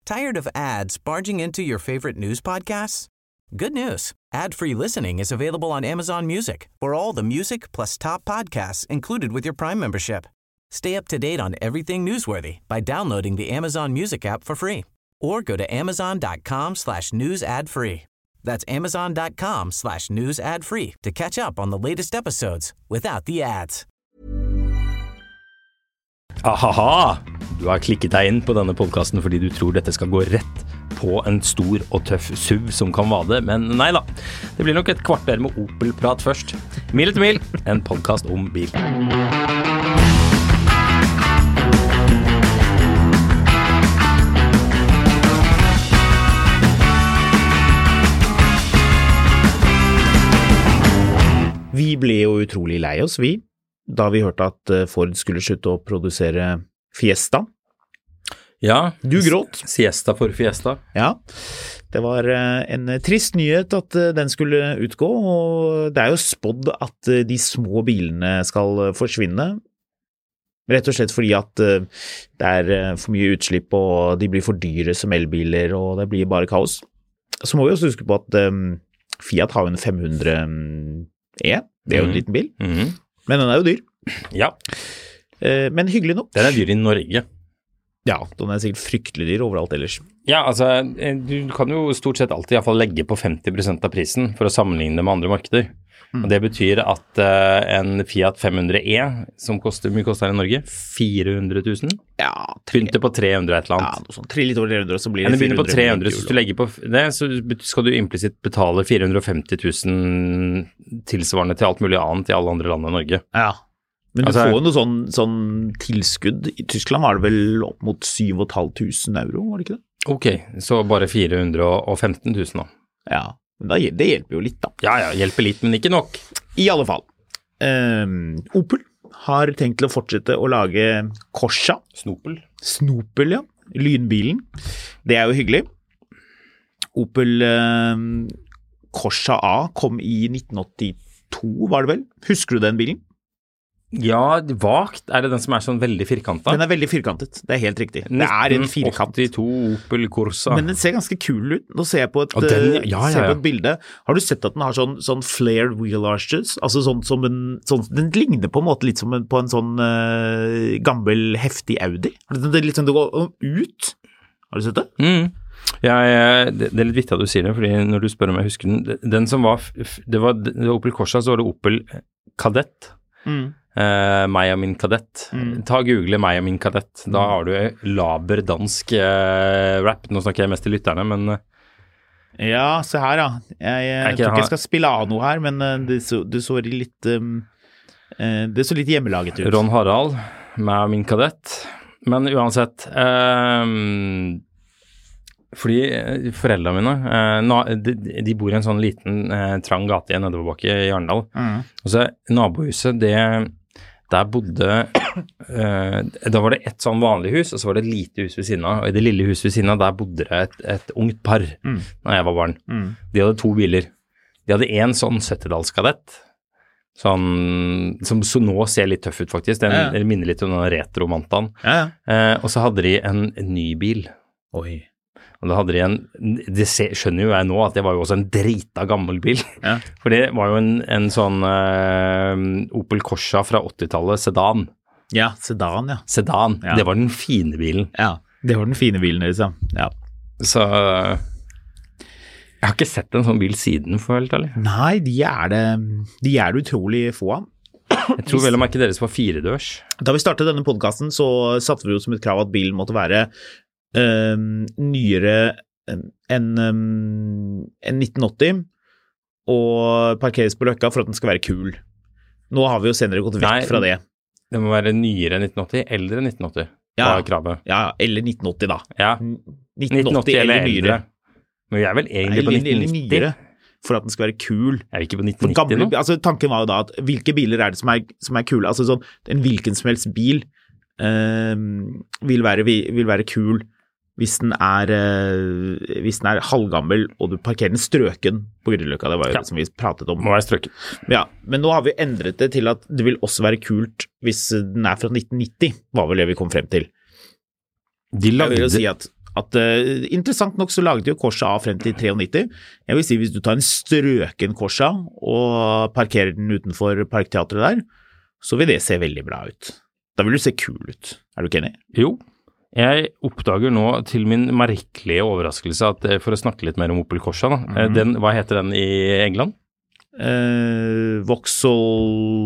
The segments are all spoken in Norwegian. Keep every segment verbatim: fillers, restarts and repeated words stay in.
Tired of ads barging into your favorite news podcasts? Good news. Ad-free listening is available on Amazon Music for all the music plus top podcasts included with your Prime membership. Stay up to date on everything newsworthy by downloading the Amazon Music app for free or go to amazon.com slash news ad free. That's amazon.com slash news ad free to catch up on the latest episodes without the ads. Ahaha! Du har klikket deg inn på denne podcasten fordi du tror dette skal gå rett på en stor og tøff S U V som kan vade, men nei da. Det blir nok et kvarter med Opel-prat først. Mil etter mil, en podcast om bil. Vi ble jo utrolig lei oss, vi, da vi hørte at Ford skulle slutte å produsere Fiesta. Ja, du gråt. Siesta for Fiesta. Ja, det var en trist nyhet at den skulle utgå, og det er jo spådd at de små bilene skal forsvinne. Rett og slett fordi at det er for mye utslipp, og de blir for dyre som elbiler, og det blir bare kaos. Så må vi også huske på at Fiat har jo en fem hundre E, det er jo en liten bil, mm-hmm. men den er jo dyr. Ja. Men hyggelig nok. Den er dyr i Norge. Ja, den er sikkert fryktelig dyr overalt ellers. Ja, altså, du kan jo stort sett alltid i hvert fall legge på femti prosent av prisen for å sammenligne med andre markeder. Mm. Og det betyr at uh, en Fiat fem hundre E, som koster, mye koster i Norge, fire hundre tusen? Ja. Tre, begynte på tre hundre et eller annet. Ja, noe sånt. Tre litt over tre hundre, så blir det fire hundre. Men det begynner på tre hundre, så hvis du legger på det, så skal du implisitt betale fire hundre og femti tusen tilsvarende til alt mulig annet i alle andre land enn Norge. Ja. Men du altså, får jo noe sånn, sånn tilskudd. I Tyskland var det vel opp mot syv og et halvt tusen euro, var det ikke det? Ok, så bare fire hundre og femten tusen da. Ja, men da, det hjelper jo litt da. Ja, ja, hjelper litt, men ikke nok. I alle fall. Um, Opel har tenkt til å fortsette å lage Corsa. Snopel. Snopel, ja. Lynbilen. Det er jo hyggelig. Opel um, Corsa A kom i nitten åttito, var det vel? Husker du den bilen? Ja, vagt. Er det den som er sånn veldig firkantet? Den er veldig firkantet, det er helt riktig. Det er en firkant. nitten åttito Opel Corsa. Men den ser ganske kul ut. Nå ser jeg på et, den, ja, ja, ja. ser på et bilde. Har du sett at den har sånn, sånn flared wheel arches? Altså sånn som en, sånn, den ligner på en måte litt som en, på en sånn uh, gammel, heftig Audi. Det er litt sånn, det går ut. Har du sett det? Mm. Ja, jeg, det, det er litt viktig at du sier det, fordi når du spør om jeg husker den, den som var, det var, det var Opel Corsa, så var det Opel Kadett. Mm. Uh, meg og min kadett. Mm. Ta og google meg og min kadett. Da har du laber dansk uh, rap. Nå snakker jeg mest til lytterne, men uh, ja, se her da. Jeg, jeg, jeg tror ikke jeg skal spille av noe her, men uh, det, så, det så litt um, uh, det så litt hjemmelaget ut. Ron Harald, meg og min kadett. Men uansett uh, fordi foreldrene mine uh, na, de, de bor i en sånn liten uh, trang gate i nedoverbakke i Arendal. Mm. Og så nabohuset, det der bodde, uh, da var det et sånn vanlig hus, og så var det et lite hus ved siden av, og i det lille huset ved siden av, der bodde det et, et ungt par, mm. når jeg var barn. Mm. De hadde to biler. De hadde en sånn syttidalskadett, sånn, som så nå ser litt tøff ut faktisk, den ja, ja. minner litt om den retromantaen. Ja, ja. Uh, og så hadde de en, en ny bil. Oi. Og da hadde de en, det skjønner jo jeg nå at det var jo også en drita gammel bil. Ja. For det var jo en, en sånn uh, Opel Corsa fra åttitallet, sedan. Ja, sedan, ja. Sedan, ja. Det var den fine bilen. Ja, det var den fine bilen, liksom. Ja. Så jeg har ikke sett en sånn bil siden, for helt ærlig. Nei, de er det, de er det utrolig få av. Jeg tror vel å merke deres var firedørs. Da vi startet denne podcasten, så satte vi jo som et krav at bilen måtte være Um, nyere enn um, en nitten åtti og parkeres på Løkka for at den skal være kul. Nå har vi jo senere gått vekk Nei, fra det. Det må være nyere enn nitten åtti, eldre enn nitten åtti. Ja, var kravet. Ja, eller nitten åtti da. Ja. nitten åtti eller nyere. Men vi er vel egentlig Nei, på nitten nitti. Nyere, for at den skal være kul. Er vi ikke på nitten nitti gamle, nå? Altså, tanken var jo da at hvilke biler er det som er, som er kule? Altså sånn, en hvilken som helst bil um, vil, være, vil være kul hvis den er, uh, hvis den er halvgammel, og du parkerer den strøken på Grünerløkka, det var jo ja. som vi pratet om. Må være strøken. Ja, men nå har vi endret det til at det vil også være kult hvis den er fra nitten nitti, var vel det vi kom frem til. De lagde... Jeg vil jo si at At, uh, interessant nok så laget jo Corsa A frem til nittitre. Jeg vil si hvis du tar en strøken Corsa og parkerer den utenfor parkteatret der, så vil det se veldig bra ut. Da vil du se kul ut. Er du ikke enig? Jo. Jeg oppdager nå til min merkelige overraskelse at for å snakke litt mer om Opel Corsa, da, mm. den, hva heter den i England? Uh, Vauxhall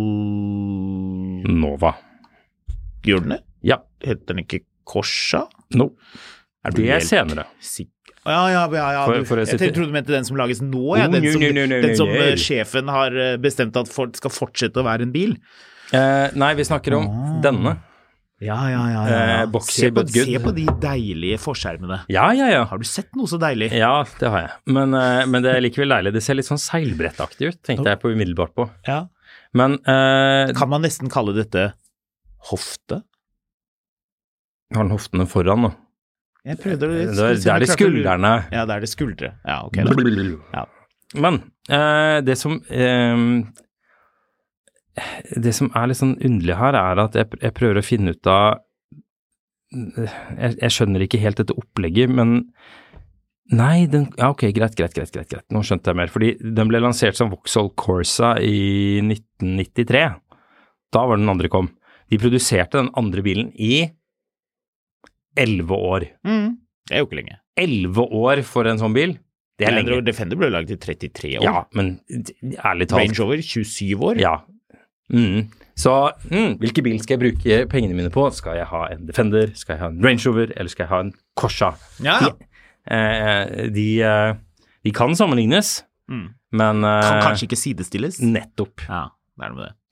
Nova. Gjør den det? Ja. Heter den ikke Corsa? No. Er det er senere. Sikker? Ja, ja, ja. ja. For, for jeg sitte... trodde du mente den som lages nå, ja. Den som, oh, no, no, no, den som no, no. sjefen har bestemt at folk skal fortsette å være en bil. Uh, nei, vi snakker om ah. denne. Ja, ja, ja. ja, ja. Uh, boxy, se, på, but good. se på de deilige forskjermene. Ja, ja, ja. Har du sett noe så deilig? Ja, det har jeg. Men, uh, men det er likevel deilig. Det ser litt sånn seilbrettaktig ut, tenkte oh. jeg på umiddelbart på. Ja. Men uh, kan man nesten kalle dette hofte? Har den hoftene foran, da? Jeg prøvde å... Det er, det er de skuldrene. Ja, det er de skuldre. Ja, ok. Da. Ja. Men uh, det som... Uh, Det som er litt sånn underlig her er at jeg, jeg prøver å finne ut av jeg, jeg skjønner ikke helt dette opplegget, men nei, den, ja ok, greit, greit, greit, greit, greit, nå skjønte jeg mer, fordi den ble lansert som Vauxhall Corsa i nitten nittitre, da var den andre kom. De produserte den andre bilen i elleve år. Mm, det er jo ikke lenge. elleve år for en sånn bil, det er lenge. Defender ble laget i trettitre år. Ja, men ærlig talt. Range Rover, tjuesyv år. Ja. Mm. Så mm, hvilke bil skal jeg bruke pengene mine på? Skal jeg ha en Defender, skal jeg ha en Range Rover, eller skal jeg ha en Corsa? Ja. De, eh, de, eh, de kan sammenlignes, mm. men eh, kan kanskje ikke sidestilles. Nettopp. Ja, det er det med det.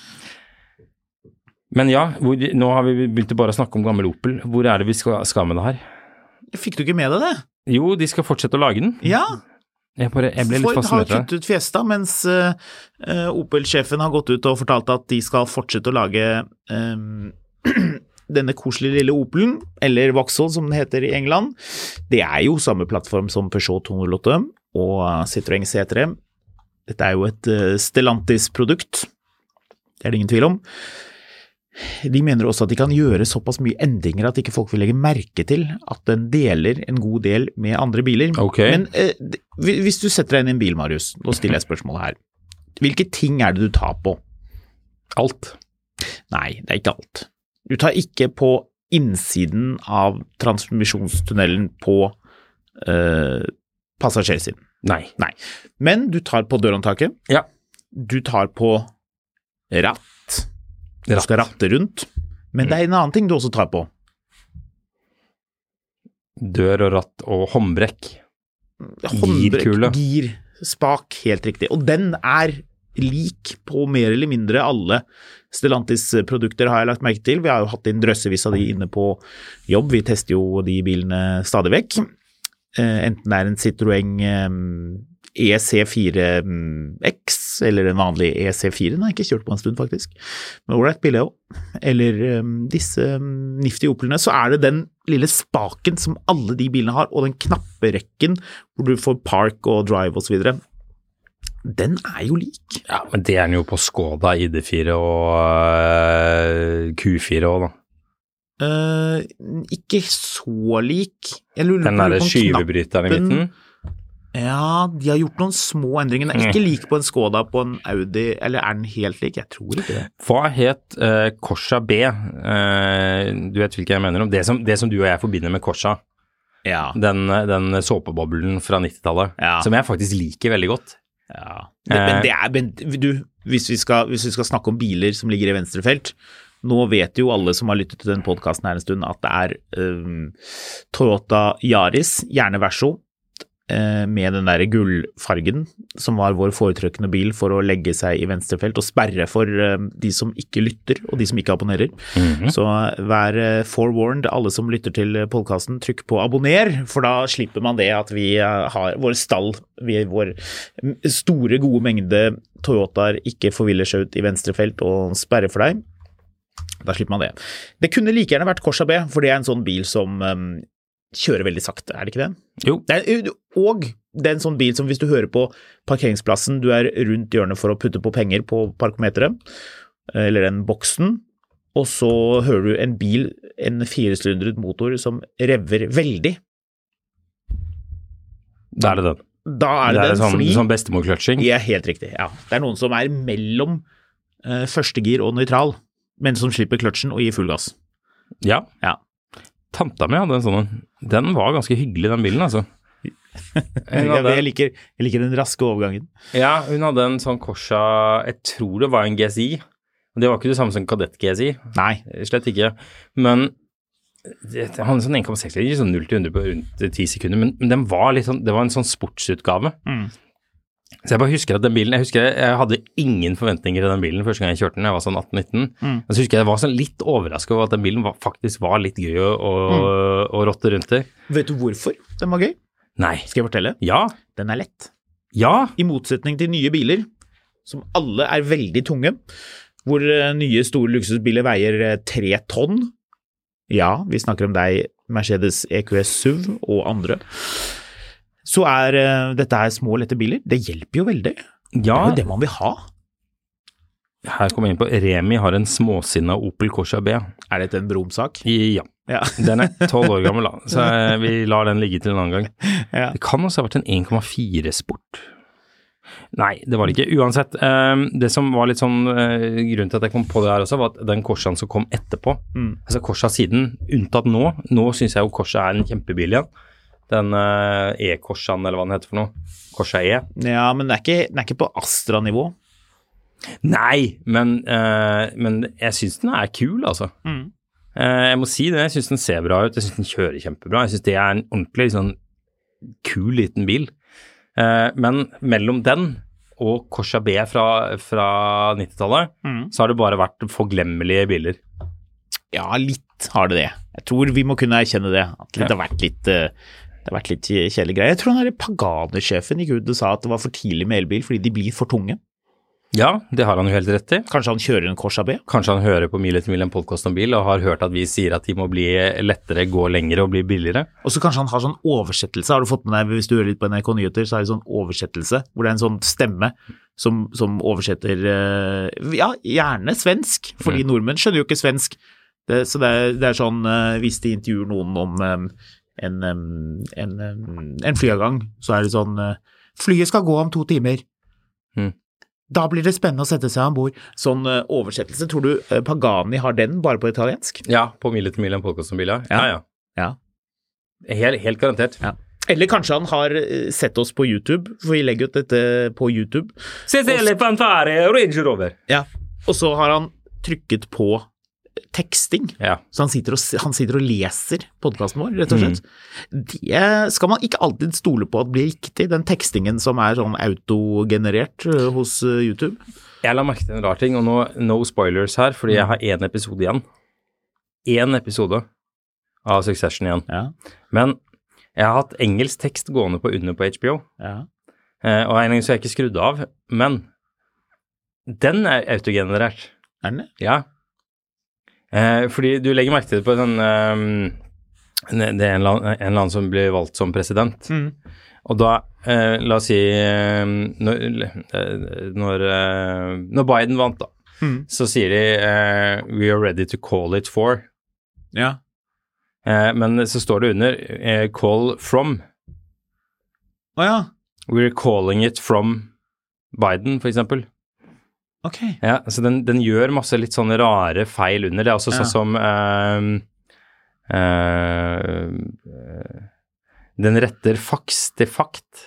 Men ja, hvor, nå har vi begynt bare å snakke om gammel Opel. Hvor er det vi skal, skal med det her? Fikk du ikke med deg det? Jo, de skal fortsette å lage den. Ja. Jeg, bare, jeg ble litt Ford fascinert. har kuttet Fiesta, mens uh, uh, Opel-sjefen har gått ut og fortalt at de skal fortsette å lage um, denne koselige lille Opelen, eller Vauxhall som den heter i England. Det er jo samme plattform som Peugeot to null åtte og Citroën C tre. Dette er jo et uh, Stellantis-produkt, det er det ingen tvil om. De mener også at de kan gjøre såpass mye endringer at ikke folk vil legge merke til at den deler en god del med andre biler. Okay. Men eh, hvis du setter deg inn i en bil, Marius, nå stiller jeg spørsmålet her. Hvilke ting er det du tar på? Alt. Nei, det er ikke alt. Du tar ikke på innsiden av transmisjonstunnelen på eh, passasjersiden. Nei. Nei. Men du tar på dørhåndtaket. Ja. Du tar på ratt. Du skal ratte rundt, men det er en annen ting du også tar på. Dør og ratt og håndbrekk. Håndbrekk, gir, gir, spak, helt riktig. Og den er lik på mer eller mindre alle Stellantis-produkter har jeg lagt merke til. Vi har jo hatt en drøssevis av de inne på jobb. Vi tester jo de bilene stadig vekk. Enten det er en Citroën E C fire X, eller en vanlig E C fire, den har jeg ikke kjørt på en stund faktisk, men hvor det er et bilde også, eller um, disse um, niftige Opelene, så er det den lille spaken som alle de bilene har, og den knapperekken hvor du får park og drive og så videre, den er jo lik. Ja, men det er den jo på Skoda I D fire og uh, Q fire også da. Uh, ikke så lik. Jeg lurer den der skyvebryteren i midten? Ja, de har gjort noen små endringer. Den er ikke lik på en Skoda, på en Audi, eller er den helt lik? Jeg tror ikke det. Hva het uh, Corsa B? Uh, du vet hvilke jeg mener om. Det som, det som du og jeg forbinder med Corsa. Ja. Den, den såpeboblen fra nittitallet, ja. Som jeg faktisk liker veldig godt. Ja. Det, men det er, men du, hvis vi, skal, hvis vi skal snakke om biler som ligger i venstre felt, nå vet jo alle som har lyttet til den podcasten her en stund, at det er um, Toyota Yaris, gjerne Verso, med den der gullfargen som var vår foretrykkende bil for å legge seg i venstrefelt og sperre for de som ikke lytter og de som ikke abonnerer. Mm-hmm. Så vær forewarned, alle som lytter til podcasten, trykk på abonner, for da slipper man det at vi har vår stall, vi, vår store gode mengde Toyotaer ikke forviller seg ut i venstrefelt og sperrer for deg. Da slipper man det. Det kunne like gjerne vært Corsa B, for det er en sånn bil som um, kjører veldig sakte, er det ikke det? Jo. Det er, og det er en sånn bil som hvis du hører på parkeringsplassen, du er rundt hjørnet for å putte på penger på parkometeret, eller den boksen, og så hører du en bil, en firesylindret motor som rever veldig, Da er det den. Da er det, det er den, sånn, fordi... Sånn bestemor-kløtsjing? Ja, helt riktig, ja. Det er noen som er mellom uh, første gir og nøytral, men som slipper kløtsjen og gir full gass. Ja. Ja. Tanta mi hadde en sånn. Den var ganske hyggelig, den bilen, altså. Hadde... jeg, liker, jeg liker den raske overgangen. Ja, hun hadde en sånn Corsa, jeg tror det var en G S I. Det var ikke det samme som Kadett G S I. Nei. Slett ikke. Men det var en sånn en komma seks liter, sånn null til hundre på rundt ti sekunder, men, men den var litt sånn, det var en sånn sportsutgave. Mm. Så jeg bare husker at den bilen, jeg husker jeg hadde ingen forventninger i den bilen første gang jeg kjørte den, jeg var sånn atten nitten. Mm. Og så husker jeg jeg var sånn litt overrasket over at den bilen var, faktisk var litt gøy å, å, mm. å rotte rundt i. Vet du hvorfor den var gøy? Nei. Skal jeg fortelle? Ja. Den er lett. Ja. I motsetning til nye biler, som alle er veldig tunge, hvor nye store luksusbiler veier tre tonn. Ja, vi snakker om deg, Mercedes E Q S S U V og andre. Så er uh, dette her små, lette biler. Det hjelper jo veldig. Ja. Det er jo det man vil ha. Her kommer jeg inn på, Remi har en småsinna Opel Corsa B. Er dette en bromsak? Ja. Ja. Den er tolv år gammel da, så vi lar den ligge til en annen gang. Ja. Det kan også ha vært en en komma fire sport. Nei, det var det ikke. Uansett, um, det som var litt sånn, uh, grunnen til at jeg kom på det her også, var at den Corsaen som kom etterpå, mm. altså Corsa siden, unntatt nå, nå synes jeg jo Corsa er en kjempebil igjen. Den uh, E-Corsaen, eller hva den heter for noe. Corsa E. Ja, men den er ikke, den er ikke på Astra-nivå. Nei, men, uh, men jeg synes den er kul, altså. Mm. Uh, jeg må si det, jeg synes den ser bra ut, jeg synes den kjører kjempebra, jeg synes det er en ordentlig sånn kul liten bil. Uh, men mellom den og Corsa B fra, fra nittitallet, mm. så har det bare vært forglemmelige biler. Ja, litt har det det. Jeg tror vi må kunne erkjenne det. At det, ja. har vært litt, det har vært litt kjedelig greie. Jeg tror han er Pagani-sjefen gikk ut og sa at det var for tidlig med elbil fordi de blir for tunge. Ja, det har han jo helt rett i. Kanskje han kjører en Corsa B? Kanskje han hører på Mil etter Mil en podcast om bil, og har hørt at vi sier at de må bli lettere, gå lengre og bli billigere. Og så kanskje han har sånn oversettelse. Har du fått med deg, hvis du hører litt på N R K Nyheter, så er det sånn oversettelse, hvor det er en sånn stemme som, som oversetter, ja, gjerne svensk, fordi mm. nordmenn skjønner jo ikke svensk. Det, så det er, det er sånn, hvis de intervjuer noen om um, en, um, en, um, en flyavgang, så er det sånn, uh, flyet skal gå om to timer. Mm. Da blir det spennende å sette seg ombord. Sånn uh, oversettelse, tror du uh, Pagani har den bare på italiensk? Ja, på Mil etter Mil en podcast om bil, ja. Ja, ja. ja. Helt, helt garantert. Ja. Eller kanskje han har sett oss på YouTube, for vi legger ut dette på YouTube. Se se fanfare, Range Rover. Ja, og så har han trykket på teksting, ja. Så han sitter, og, han sitter og leser podcasten vår, rett og slett. Mm. Det skal man ikke alltid stole på at blir riktig, den tekstingen som er sånn autogenerert hos YouTube. Jeg la merke til en rar ting, og nå, no spoilers her, fordi jeg har en episode igjen. En episode av Succession igjen. Ja. Men jeg har hatt engelsk tekst gående på under på H B O, ja. eh, og en gang så er jeg ikke skrudd av, men den er autogenerert. Er den det? Ja. Eh, fordi du legger merke til det på sånn, um, det er en eller annen som blir valgt som president, mm. og da, eh, la oss si, eh, når, når, eh, når Biden vant da, mm. så sier de, eh, we are ready to call it for. Ja. Eh, men så står det under, eh, call from. Å ja. We're calling it from Biden, for eksempel. Ok. Ja, så den, den gjør masse litt sånne rare feil under. Det er også ja. sånn som uh, uh, den retter faks til fakt.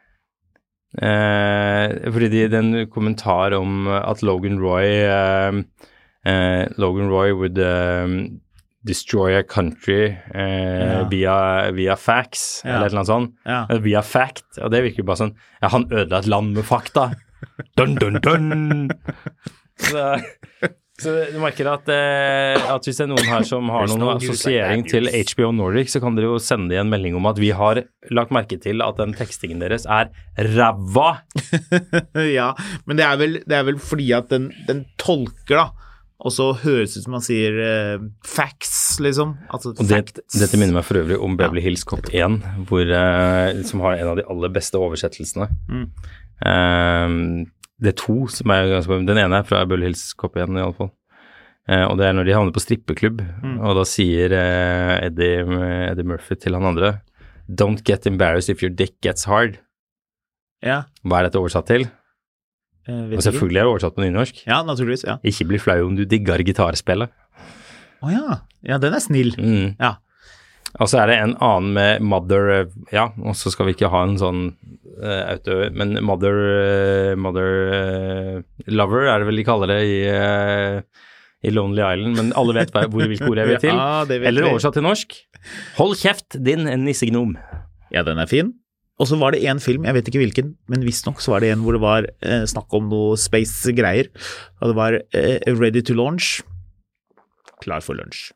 Uh, fordi de, den kommentar om at Logan Roy uh, uh, Logan Roy would uh, destroy a country uh, ja. via, via facts, ja. eller et eller annet sånt. Ja. Via fact, og det virker bare sånn, ja, han ødela et land med fakta. Dun, dun, dun. Så, så du merker at, eh, at hvis det er noen her som har noen assosiering til H B O Nordic, så kan dere jo sende en melding om at vi har lagt merke til at den tekstingen deres er ræva. Ja, men det er vel, det er vel fordi at den, den tolker da, og så høres det ut som man sier uh, facts, liksom. Altså, og det, dette minner meg for øvrig om Beverly Hills Cop én, hvor, uh, som har en av de aller beste oversettelsene. Mm. Uh, det er to som er ganske, den ene er fra Beverly Hills Cop én i alle fall. Uh, og det er når de havner på strippeklubb, mm. og da sier uh, Eddie, Eddie Murphy til han andre, Don't get embarrassed if your dick gets hard. Ja. Hva er dette oversatt til? Og selvfølgelig er det oversatt på nynorsk. Ja, naturligvis, ja. Ikke bli flau om du digger gitarspillet. Å ja, ja, den er snill. Mm. Ja. Og så er det en annen med mother, ja, og så skal vi ikke ha en sånn uh, auto, men mother, uh, mother uh, lover er det vel de kaller det i, uh, i Lonely Island, men alle vet hvor, hvilke ord jeg vil til. Ja, det vet Eller vi. oversatt til norsk. Hold kjeft, din nissegnom. Ja, den er fin. Og så var det en film, jeg vet ikke hvilken, men visst nok så var det en hvor det var eh, snakk om noe space-greier, og det var eh, Ready to Launch, klar for lunsj.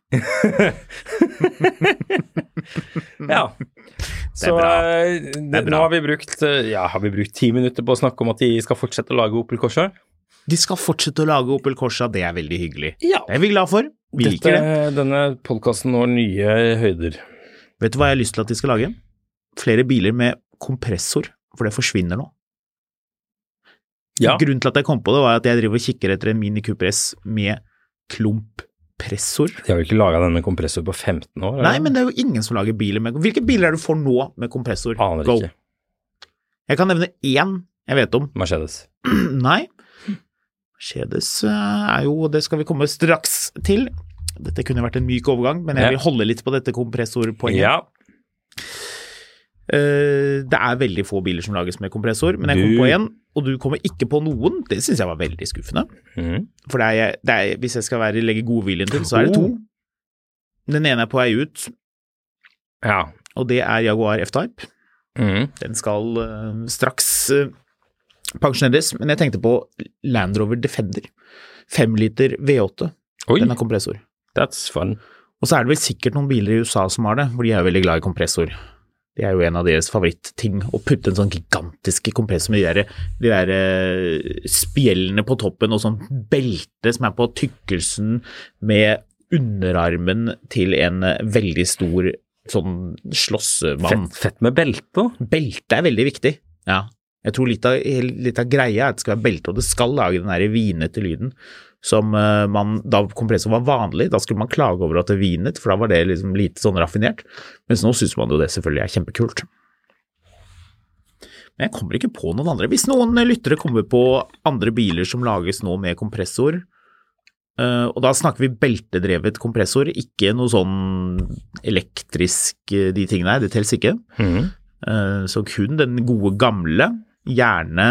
Ja. Så bra. eh, Det er bra. nå har vi brukt, eh, ja, har vi brukt ti minutter på å snakke om at de skal fortsette å lage Opel Corsa? De skal fortsette å lage Opel Corsa, det er veldig hyggelig. Ja. Det er vi glad for. Vi liker det. Dette, denne podcasten når nye høyder. Vet du hva jeg har lyst til at de skal lage? Flere biler med kompressor, for det forsvinner nå. Ja. Grunnen til at jeg kom på det var at jeg driver og kikker etter en Mini Cooper S med klumppressor. De har jo ikke laget den med kompressor på femten år? Eller? Nei, men det er jo ingen som lager biler med... Hvilke biler er det du får nå med kompressor? Aner Go. ikke. Jeg kan nevne én jeg vet om. Mercedes. Nei. Mercedes eh, er jo, det skal vi komme straks til. Dette kunne vært en myk overgang, men jeg Ja. vil holde litt på dette kompressorpoenget. Ja. Eh, det er veldig få biler som lages med kompressor, men jeg kom Du- på en, og du kommer ikke på noen. Det synes jeg var veldig skuffende. Mhm. For det er, det er, hvis jeg skal være, legge godviljen til, så er det to. Den ene er på vei ut, Ja. og det er Jaguar F-Type. Mhm. Den skal eh, straks eh, pensjoneres, men jeg tenkte på Land Rover Defender. fem liter V åtte. Oi, Den har kompressor. that's fun. Og så er det vel sikkert noen biler i U S A som har det, hvor de er veldig glad i kompressor. Det er jo en av deres favorittting, å putte en sånn gigantiske kompressor med de der, de der eh, spjellene på toppen, og sånn belte som er på tykkelsen med underarmen til en eh, veldig stor sånn slåssemann. Fett, fett med belte. Belte er veldig viktig, ja. Jeg tror litt av, litt av greia er at det skal være belte, og det skal lage den der vinete lyden som uh, man, da kompressor var vanlig, da skulle man klage over at det vinet, for da var det liksom lite sånn raffinert, mens nå synes man jo det selvfølgelig er kjempekult. Men jeg kommer ikke på noen andre. Hvis noen lyttere kommer på andre biler som lages nå med kompressor, uh, og da snakker vi beltedrevet kompressor, ikke noe sånn elektrisk, uh, de tingene her, det tels ikke. Mhm. Uh, så kun den gode gamle, gjerne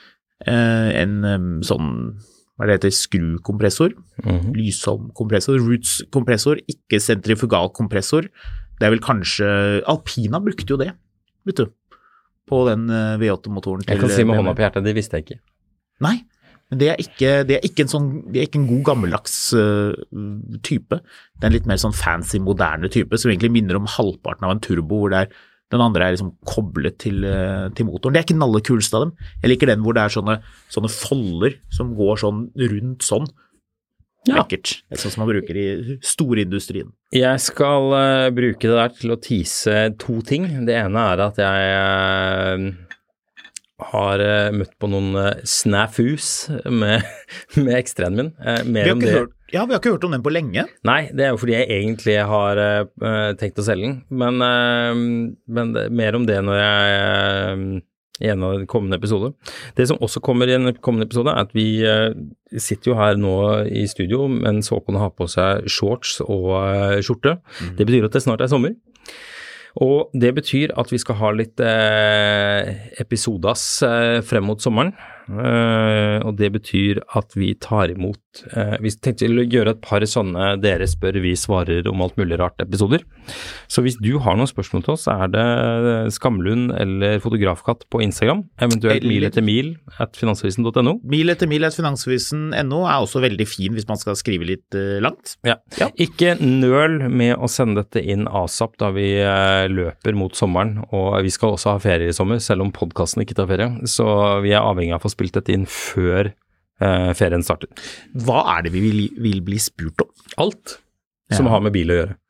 uh, en um, sånn, hva er det heter, skrukompressor, Mhm. lysholmkompressor, roots-kompressor, ikke sentrifugalkompressor. Det er vel kanskje, Alpina brukte jo det, vet du, på den uh, V åtte-motoren til Jeg kan si med B M W. hånda på hjertet, det visste jeg ikke. Nei, men det er ikke, det er ikke en sånn, det er ikke en god gammeldags uh, type. Det er en litt mer sånn fancy, moderne type, som egentlig minner om halvparten av en turbo, hvor det er den andre er liksom koblet til, uh, til motoren. Det er ikke den aller kuleste av dem. Jeg liker den hvor det er sånne, sånne folder som går sånn rundt sånn. Ja. Lekkert. Det er sånn som man bruker i storindustrien. Jeg skal uh, bruke det der til å tease to ting. Det ene er at jeg uh, har uh, møtt på noen uh, snafus med, med ekstremen min. Uh, Vi mer har, om ikke det. hørt, ja, vi har ikke hørt om den på lenge. Nei, det er jo fordi jeg egentlig har uh, tenkt å selge den, men, uh, men det, mer om det når jeg uh, i en av de kommende episoder. Det som også kommer i en kommende episode er at vi uh, sitter jo her nå i studio, mens Håkon har på seg shorts og uh, skjorte. Mm. Det betyr at det snart er sommer. Og det betyr at vi skal ha litt eh, episodas eh, frem mot sommeren, eh, og det betyr at vi tar imot, eh, vi tenkte å gjøre et par sånne dere spør, vi svarer om alt mulig rart episoder. Så hvis du har noen spørsmål til oss, så er det Skamlund eller Fotografkatt på Instagram, eventuelt Eller- mil etter mil at finansavisen punktum no. Mil etter mil et finansavisen punktum no er også veldig fin hvis man skal skrive litt uh, langt. Ja. Ja. Ikke nøl med å sende dette inn asap da vi eh, løper mot sommeren, og vi skal også ha ferie i sommer, selv om podcasten ikke tar ferie, så vi er avhengig av å få spilt dette inn før eh, ferien starter. Hva er det vi vil, vil bli spurt om? Alt som Ja. har med bil å gjøre. Ja,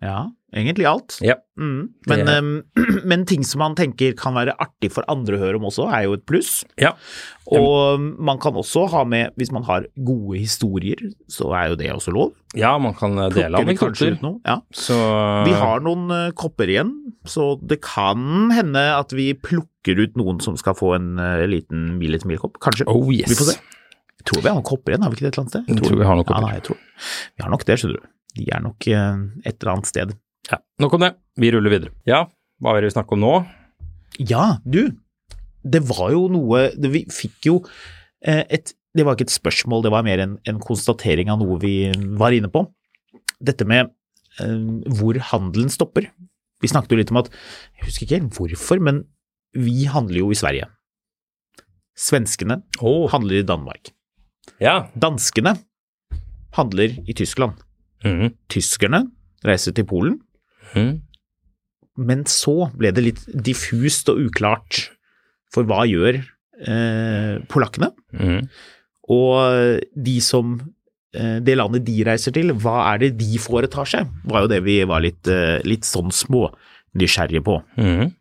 Egentlig alt. Ja. Mm. Men, Det- um, men ting som man tenker kan være artig for andre å høre om også, er jo et pluss. Ja. Og man kan også ha med, hvis man har gode historier, så er jo det også lov. Ja, man kan eh, dele Plukker vi kanskje anekdoter. ut noe? Ja. Så Vi har noen uh, kopper igjen, så det kan hende at vi plukker ut noen som skal få en uh, liten Millet Milkopp, kanskje. Oh yes. Vi får se. Jeg tror vi har noen kopper igjen, har vi ikke det et eller annet sted? Jeg tror vi har noen kopper. Ja, nei, jeg tror. Vi har nok det, skjønner du. De er nok uh, et eller annet sted. Ja, nok om det. Vi ruller videre. Ja, hva er det vi snakker om nå? Ja, du, det var jo noe, det, vi fikk jo eh, et, det var ikke et spørsmål, det var mer en, en konstatering av noe vi var inne på. Dette med eh, hvor handelen stopper. Vi snakket jo litt om at, jeg husker ikke helt hvorfor, men vi handler jo i Sverige. Svenskene Oh. handler i Danmark. Ja. Danskene handler i Tyskland. Mhm. Tyskerne reiser til Polen. Mhm. Men så ble det litt diffust og uklart for hva gjør eh, polakkene, Mhm. og de som, eh, det landet de reiser til, hva er det de foretar seg? Var jo det vi var litt, eh, litt sånn små nysgjerrige på. Mhm.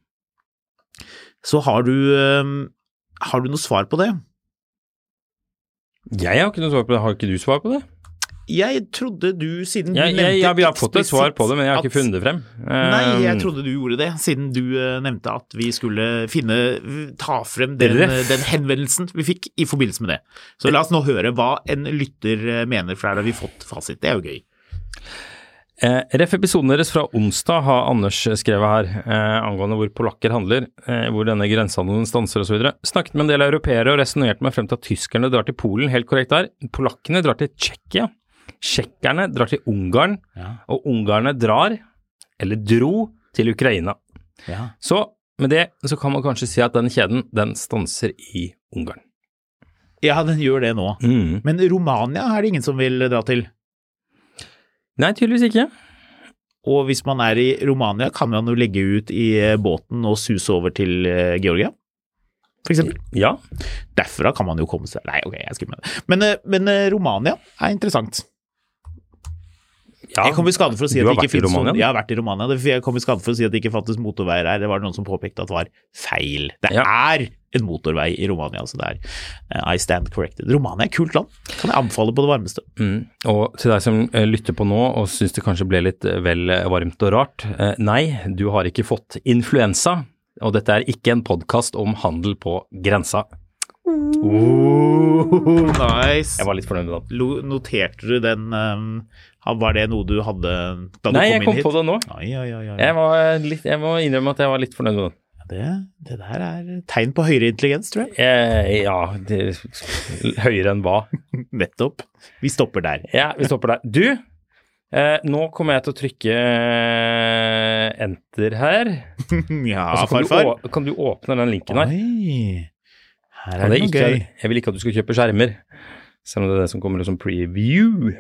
Så har du, eh, har du noe svar på det? Jeg har ikke noe svar på det. Har ikke du svar på det? Jeg trodde du, siden du Jeg, nevnte jeg, ja, vi har fått et svar eksplisitt på det, men jeg har ikke at- funnet det frem. Nei, jeg Um, trodde du gjorde det, siden du eh, nevnte at vi skulle finne, ta frem den, Ref. den henvendelsen vi fikk i forbindelse med det. Så la oss nå høre hva en lytter eh, mener, for her har vi fått fasit. Det er jo gøy. Eh, Ref episoden deres fra onsdag har Anders skrevet her, eh, angående hvor polakker handler, eh, hvor denne grensehandelen stanser og så videre. Snakket med en del europeere og resonerte meg frem til at tyskerne drar til Polen, helt korrekt der. Polakkene drar til Tsjekkia. Tsjekkerne drar til Ungarn, Ja. og ungarerne drar, eller dro, til Ukraina. Ja. Så med det så kan man kanskje si at den kjeden, den stanser i Ungarn. ja, den gjør det nå. Mm. Men Romania er det ingen som vil dra til. Nei, tydeligvis ikke. Og hvis man er i Romania, kan man jo legge ut i eh, båten og suse over til eh, Georgia, for eksempel. Ja. Derfra kan man jo komme seg. Nei, ok, jeg skulle med det. Men, eh, men eh, Romania er interessant. ja. Jeg kom i skade for å si Du at har det ikke vært i finnes Romania, sånn, du? jeg har vært i Romania, det- jeg kom i skade for å si at det ikke fantes motorveier her, det var noen som påpekte at det var feil. Det Ja. er en motorvei i Romania, så det er uh, I stand corrected. Romania er et kult land, kan jeg anbefale på det varmeste. Mm. Og til deg som eh, lytter på nå og syns det kanskje ble litt eh, vel eh, varmt og rart, eh, nei, du har ikke fått influensa, og dette er ikke en podkast om handel på grensa. Oh, nice. Jeg var litt fornøyd med den. Lo- Noterte du den, um, var det noe du hadde da du Nei, kom jeg inn kom hit? på det nå. Oi, oi, oi, oi. Jeg, var litt, jeg må innrømme at jeg var litt fornøyd med den. Det, det der er tegn på høyere intelligens, tror jeg. Eh, ja, det, høyere enn hva? Nettopp. Vi stopper der. Ja, vi stopper der. Du, eh, nå kommer jeg til å trykke eh, enter her. Ja, Og så kan, du, farfar. å- kan du åpne den linken her. Oi, her Og er det det er noe ikke, gøy. jeg vil ikke at du skal kjøpe skjermer, selv om det er det som kommer som preview.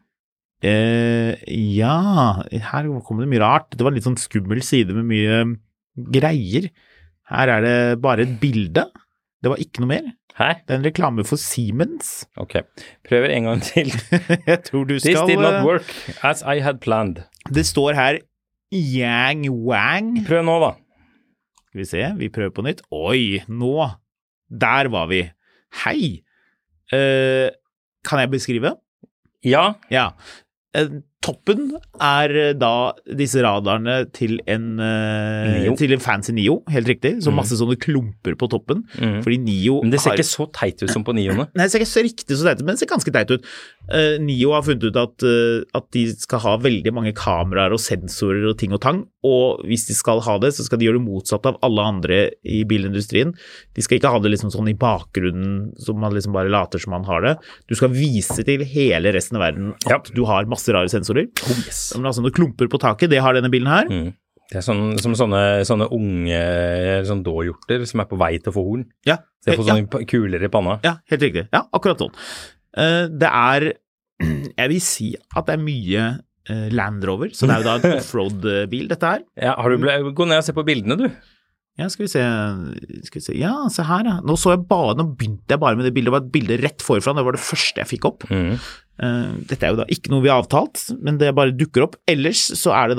Eh, ja, her kommer det mye rart. Det var en litt sånn skummel side med mye greier. Her er det bare et bilde. Det var ikke noe mer. Hæ? Det er en reklame for Siemens. Ok, prøver en gang til. Jeg tror du This skal... did not eh, work as I had planned. Det står her Yang Wang. Prøv nå da. Skal vi se, vi prøver på nytt. Oi, nå. Der var vi. Hei. Eh, kan jeg beskrive? Ja, Ja. Eh, Toppen er eh, da disse radarene til en, eh, Neo. til en fancy Neo, helt riktig. Så Mhm. masse sånne klumper på toppen. Mhm. Fordi Neo men det ser har... ikke så teit ut som på nioene. Nei, det ser ikke så riktig så teit ut, men det ser ganske teit ut. Eh, Neo har funnet ut at, eh, at de skal ha veldig mange kameraer og sensorer og ting og tang, og hvis de skal ha det, så skal de gjøre det motsatt av alle andre i bilindustrien. De skal ikke ha det liksom sånn i bakgrunnen, som man liksom bare later som man har det. Du skal vise til hele resten av verden at Ja. du har masse rare sensorer. Oh, yes. Men altså noen klumper på taket, det har denne bilen her. Mm. Det er sånn, som sånne, sånne unge sånn dåhjorter som er på vei til å få horn. Ja, Så jeg får ja, sånne kuler i panna. ja, helt riktig. Ja, akkurat sånn. Eh, det er, jeg vil si at det er mye eh, Land Rover, så det er jo da en offroad-bil dette her. Ja, har du ble, gå ned og se på bildene, du. Ja, skal vi se, skal vi se, ja, se her ja. Nå så jeg bare, nå begynte jeg bare med det bildet, det var et bilde rett forfra, det var det første jeg fikk opp. Mm. Uh, dette er jo da ikke noe vi har avtalt, men det bare dukker opp. Ellers så er det da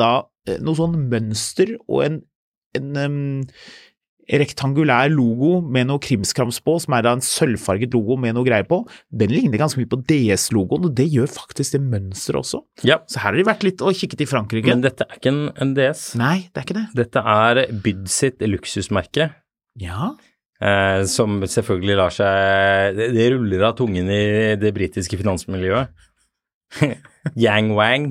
noe sånn mønster og en, en um, rektangulær logo med noe krimskrams på, som er da en sølvfarget logo med noe greier på. Den ligner ganske mye på D S-logoen, og det gjør faktisk det mønsteret også. Ja. Så her har de vært litt og kikket i Frankrike. Men dette er ikke en, en D S. Nei, det er ikke det. Dette er Byd sitt luksusmerke. Ja. Eh, som selvfølgelig lar seg det, det ruller av tungen i det britiske finansmiljøet. Yang Wang.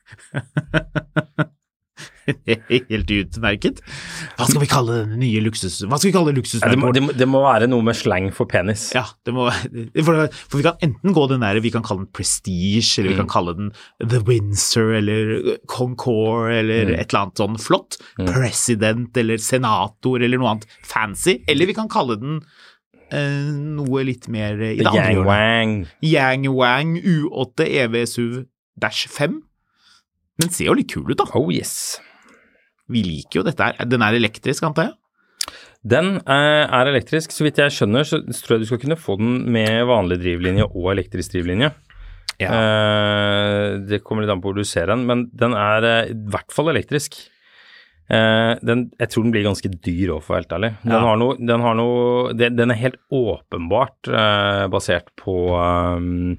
Helt utmerket. Hva skal vi kalle den nye luksus? Hva skal vi kalle luksusmerket? Ja, det, må, det, må, det må være noe med slang for penis. Ja, det må for, for vi kan enten gå den der, vi kan kalle den Prestige, eller vi kan kalle den The Windsor, eller Concours, eller mm. et eller annet sånn flott. Mm. President, eller senator, eller noe annet fancy. Eller vi kan kalle den eh, noe litt mer i det andre Yang Wang. Yang Wang U åtte E V S U fem. Den ser jo litt kul ut da. Oh yes. Vi liker jo dette her. Den er elektrisk, antar jeg? Den eh, er elektrisk. Så vidt jeg skjønner, så tror jeg du skal kunne få den med vanlig drivlinje og elektrisk drivlinje. Ja. Eh, det kommer litt an på hvor du ser den, men den er eh, i hvert fall elektrisk. Eh, den, jeg tror den blir ganske dyr også, for helt ærlig. Den ja. har noe, den har noe, den, den er helt åpenbart eh, basert på... Um,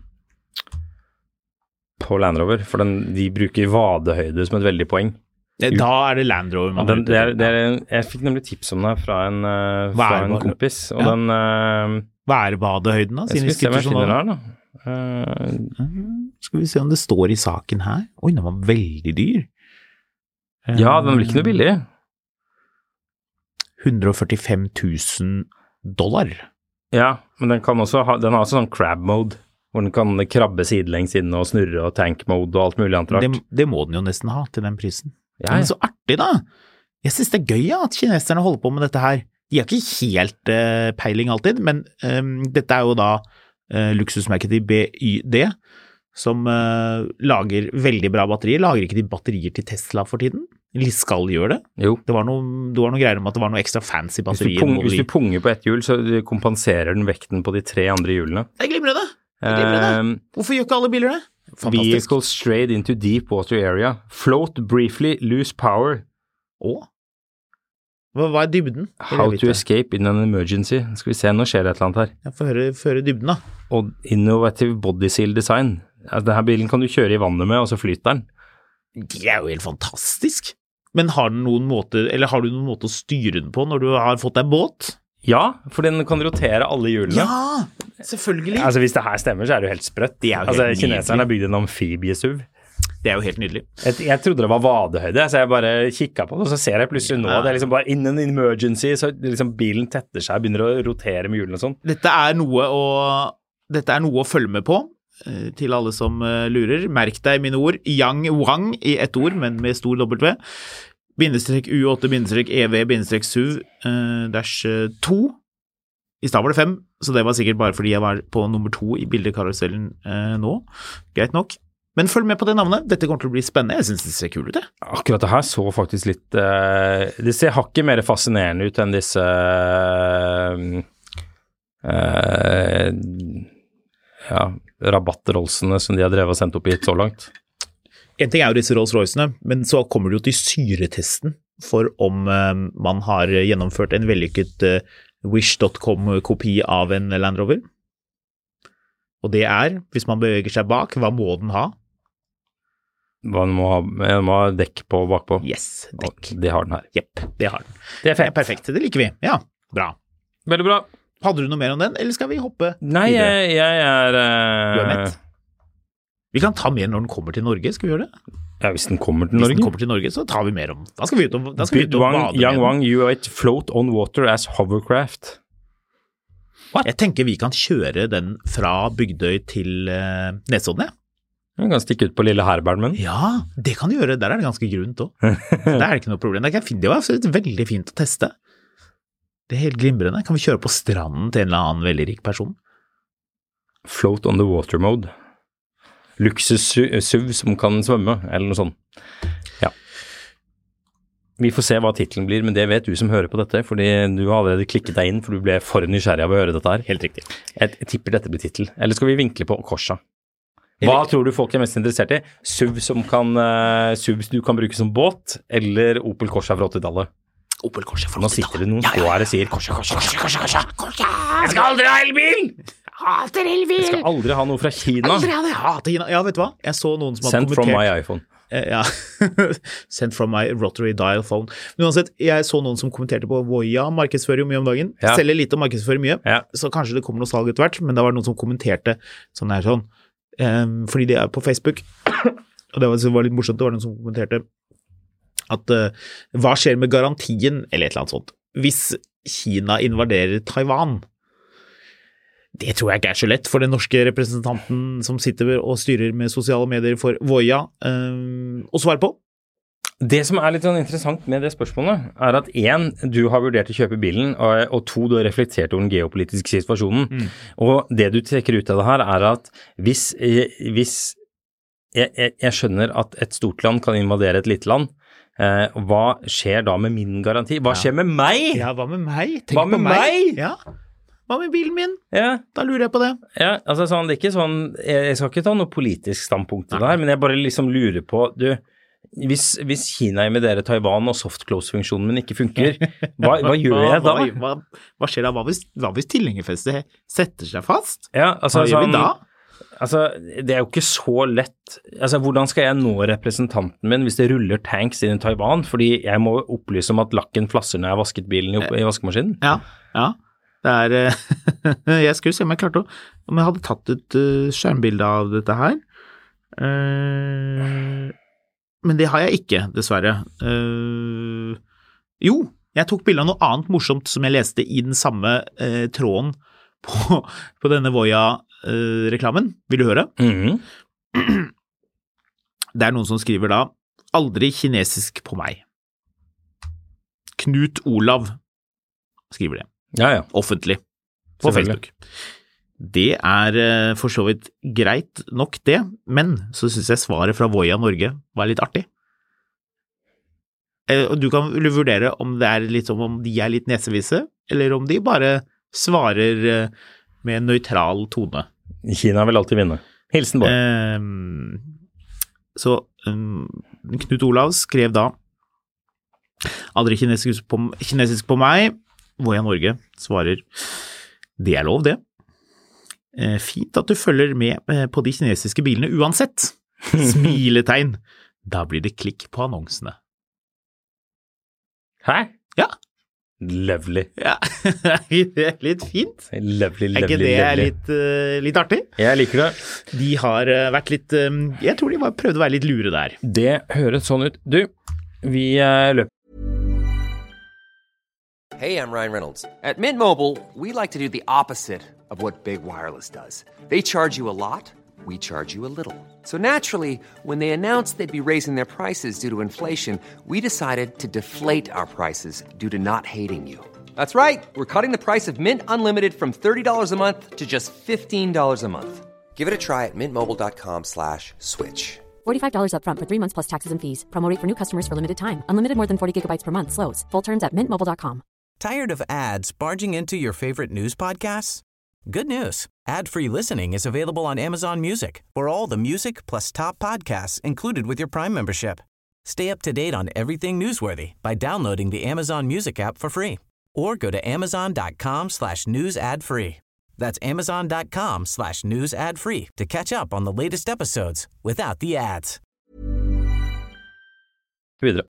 på Land Rover, for den, de bruker vadehøyde som et veldig poeng. Da er det Land Rover man ja, den, det er, det er, Jeg fikk nemlig tips om det fra en, uh, fra en kompis, og ja. den... Uh, Hva er vadehøyden da? Jeg skal se om jeg finner den her da. Uh, uh, skal vi se om det står i saken her. Oi, den var veldig dyr. Uh, ja, den blir ikke noe billig. hundre og førtifem tusen dollar. Ja, men den kan også ha, den har også sånn crab mode, hvor den kan krabbe sidelengs inn og snurre og tank mode og alt mulig annet rart. Det, det må den jo nesten ha til den prisen. Ja, men så artig da. Jeg synes det er gøy ja, at kineserne holder på med dette her. De har ikke helt uh, peiling alltid, men um, dette er jo da uh, luksusmerket i B Y D, som uh, lager veldig bra batterier. Lager ikke de batterier til Tesla for tiden? Eller skal gjøre det? Jo. Det var, noe, det var noe greier om at det var noe ekstra fancy batterier. Hvis du, pung, hvis du punger på ett hjul, så kompenserer den vekten på de tre andre hjulene. Jeg glemmer det. Um, Hvorfor gjør ikke alle biler det? Fantastisk. Vehicle strayed into deep water area. Float briefly, lose power. Åh? Hva, hva er dybden? How to escape in an emergency. Skal vi se, nå skjer det et eller annet her. Jeg får høre, får høre dybden da. Og innovative body seal design. Altså, denne bilen kan du kjøre i vannet med, og så flyter den. Det er jo helt fantastisk. Men har den noen måte, eller har du noen måte å styre den på når du har fått deg båt? Ja, for den kan rotere alle hjulene. Ja, selvfølgelig. Altså, hvis det her stemmer, så er det jo helt sprøtt. Det er jo altså, helt kineserne har bygd en amfibiesuv. Det er jo helt nydelig. Jeg, jeg trodde det var vadehøyde, så jeg bare kikket på det, og så ser jeg plutselig nå, ja. det er liksom bare in an emergency, så liksom bilen tetter seg, begynner å rotere med hjulene og sånn. Dette er noe å, dette er noe å følge med på, til alle som lurer. Merk deg mine ord, Yang Wang i ett ord, men med stor W. Bindestrek U åtte, bindestrek E V, bindestrek S U V, uh, dash to. I stad var det fem, så det var sikkert bare fordi jeg var på nummer to i bildekarusellen uh, nå. Greit nok. Men følg med på det navnet. Dette kommer til å bli spennende. Jeg synes det ser kul ut, det. Akkurat det her så faktisk litt... Uh, det ser hakket mer fascinerende ut enn disse... Uh, uh, ja, rabattrollsene som de har drevet og sendt opp hit så langt. En ting er jo disse Rolls-Roycene, men så kommer det jo til syretesten for om uh, man har gjennomført en vellykket uh, wish dot com-kopi av en Land Rover. Og det er, hvis man beveger seg bak, hva må den ha? Man må ha, man må ha dekk på bakpå. Yes, dekk. Og det har den her. Jepp, det har den. Det er fett. Det er perfekt, det liker vi. Ja, bra. Veldig bra. Hadde du noe mer om den, eller skal vi hoppe Nei, videre? jeg, jeg er... Uh... Du er mett? Vi kan ta mer når den kommer til Norge, skal vi gjøre det? Ja, hvis den kommer til Norge. Hvis den kommer til Norge, så tar vi mer om. Da skal vi ut og, da skal vi ut og Wang, bade Yang med Wang U åtte float on water as hovercraft. What? Jeg tenker vi kan kjøre den fra Bygdøy til uh, Nesodden, ja. Den kan stikke ut på lille Herbermen. Ja, det kan du gjøre. Der er det ganske grunt også. Der er det ikke noe problem. Det, kan, det var veldig fint å teste. Det er helt glimrende. Kan vi kjøre på stranden til en eller annen veldig rik person? Float on the water mode. Luksus-S U V som kan svømme, eller noe sånt. Ja. Vi får se hva titlen blir, men det vet du som hører på dette, fordi du har allerede klikket deg inn, for du ble for nysgjerrig av å høre dette her. Helt riktig. Jeg, jeg tipper dette blir titel. Eller skal vi vinkle på korsa? Hva tror du folk er mest interessert i? S U V som kan, uh, S U V du kan bruke som båt, eller Opel Corsa fra åttitallet? Opel Corsa fra Nå åttitallet. sitter det noen få her og sier Corsa, Corsa, Corsa, Corsa, Corsa, Corsa. Jeg skal aldri ha elbil! Hater elbil! Jeg skal aldri ha noe fra Kina. Aldri ha det, hater Kina. Ja, vet du hva? Jeg så noen som hadde Sent kommentert. from my iPhone. Eh, ja, sent from my rotary dial phone. Men uansett, jeg så noen som kommenterte på Voya, markedsfører jo mye om dagen. Ja. Selger litt og markedsfører mye, Ja. så kanskje det kommer noe salg etter hvert, men det var noen som kommenterte sånn her sånn, um, fordi det er på Facebook, og det var, det var litt morsomt, det var noen som kommenterte at uh, hva skjer med garantien, eller et eller annet sånt, hvis Kina invaderer Taiwan? Det tror jeg ikke er så lett for den norske representanten som sitter og styrer med sosiale medier for Voya um, å svare på. Det som er litt sånn interessant med det spørsmålet, er at en, du har vurdert å kjøpe bilen, og, og to, du har reflektert over den geopolitiske situasjonen. Mm. Og det du trekker ut av det her er at hvis, hvis jeg, jeg, jeg skjønner at et stort land kan invadere et lite land, eh, hva skjer da med min garanti? Hva skjer med meg? Ja, hva med meg? Tenk hva med på meg? meg? Ja. Hva med bilen min? Ja. Da lurer jeg på det. Ja, altså sånn, det er ikke sånn, jeg skal ikke ta noe politisk standpunkt i det her, men jeg bare liksom lurer på, du, hvis, hvis Kina invaderer Taiwan og soft-close-funksjonen min ikke funker, hva, hva gjør jeg da? Hva, hva, hva skjer da? Hva hvis, hva hvis tilhengerfestet setter seg fast? Ja, altså, hva gjør vi sånn, da? Altså, det er jo ikke så lett. Altså, hvordan skal jeg nå representanten min hvis det ruller tanks inn i Taiwan? Fordi jeg må opplyse om at lakken flasser når jeg har vasket bilen i, i vaskemaskinen. Ja, ja. Det er, jeg skulle se om jeg klarte å, om jeg hadde tatt et uh, skjermbilde av dette her. Uh, men det har jeg ikke, dessverre. Uh, jo, jeg tok bilde av noe annet morsomt som jeg leste i den samme uh, tråden på, på denne Voya-reklamen. Vil du høre? Mm-hmm. Det er noen som skriver da, aldri kinesisk på meg. Knut Olav skriver det. Ja, ja. Offentlig på Facebook. Det er uh, for så vidt greit nok det, men så synes jeg svaret fra Voya Norge var litt artig. Uh, og du kan vurdere om det er litt som om de er litt nesevise, eller om de bare svarer uh, med en nøytral tone. Kina vil alltid vinne. Hilsen bare. Uh, så um, Knut Olav skrev da aldri kinesisk på, kinesisk på meg. Voya Norge svarer, det er lov det. Eh, fint at du følger med eh, på de kinesiske bilene uansett. Smiletegn. Da blir det klikk på annonsene. Hæ? Ja. Lovely. Ja, det er litt fint. Lovely, lovely, er ikke det lovely. litt, uh, litt artig? Jeg liker det. De har uh, vært litt, um, jeg tror de var, prøvde å være litt lure der. Det høres sånn ut. Du, vi uh, løper. Hey, I'm Ryan Reynolds. At Mint Mobile, we like to do the opposite of what Big Wireless does. They charge you a lot, we charge you a little. So naturally, when they announced they'd be raising their prices due to inflation, we decided to deflate our prices due to not hating you. That's right. We're cutting the price of Mint Unlimited from thirty dollars a month to just fifteen dollars a month. Give it a try at mintmobile.com slash switch. forty-five dollars up front for three months plus taxes and fees. Promo rate for new customers for limited time. Unlimited more than forty gigabytes per month. Slows full terms at mint mobile dot com. Tired of ads barging into your favorite news podcasts? Good news. Ad-free listening is available on Amazon Music for all the music plus top podcasts included with your Prime membership. Stay up to date on everything newsworthy by downloading the Amazon Music app for free or go to amazon.com slash news ad free. That's amazon.com slash news ad free to catch up on the latest episodes without the ads. Videre.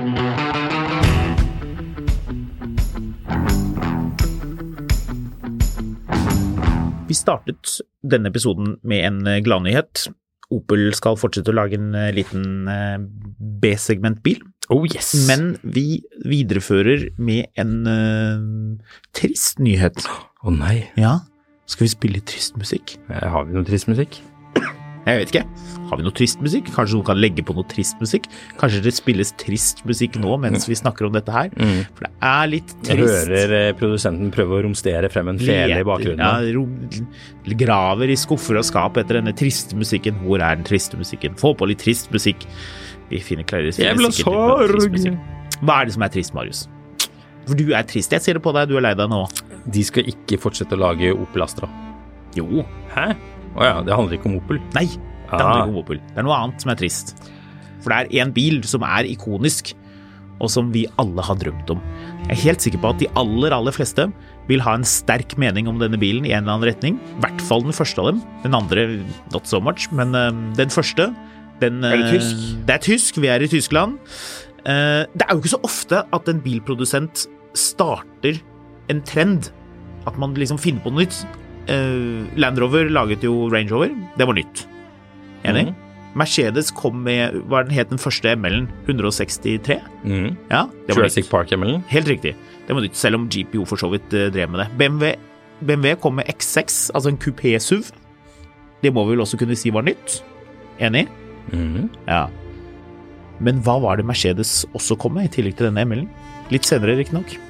Vi startet denne episoden med en gladnyhet. Opel skal fortsette å lage en liten B-segmentbil. Oh yes! Men vi viderefører med en uh, trist nyhet. Å oh, nei. Ja, skal vi spille trist musikk? Har vi noe trist musikk? Jeg vet ikke. Har vi noe trist musikk? Kanskje noen kan legge på noe trist musikk? Kanskje det spilles trist musikk nå mens vi snakker om dette her? Mm. For det er litt trist. Jeg hører eh, produsenten prøve å romstere frem en fele i bakgrunnen. Ja, rom, graver i skuffer og skap etter denne triste musikken. Hvor er den triste musikken? Få på litt trist musikk. Vi finner klare Jeg vil ha sorg. Hva er det som er trist, Marius? For du er trist. Jeg ser det på deg. Du er lei deg nå. De skal ikke fortsette å lage Opel Astra. Jo. Hæ? Åja, det handler ikke om Opel. Nei. Det handler ikke om Opel. Det er noe annet som er trist. For det er en bil som er ikonisk, og som vi alle har drømt om. Jeg er helt sikker på at de aller, aller fleste vil ha en sterk mening om denne bilen i en eller annen retning. I hvert fall den første av dem. Den andre, not so much, men uh, den første, den, uh, er det tysk? Det er tysk, vi er i Tyskland. Uh, det er jo ikke så ofte at en bilprodusent starter en trend, at man liksom finner på noe nytt. Uh, Land Rover laget jo Range Rover, det var nytt. Enig? Mm. Mercedes kom med, hva den het den første M L-en? one sixty-tre? Mm. Ja, det var Jurassic nytt. Park M L-en? Helt riktig. Det var nytt, selv om G P O for så vidt uh, drev med det. B M W, B M W kom med X seks, altså en coupé-S U V. Det må vi vel også kunne si var nytt. Enig? Mm. Ja. Men hva var det Mercedes også kom med, i tillegg til denne M L-en? Litt senere, riktig nok.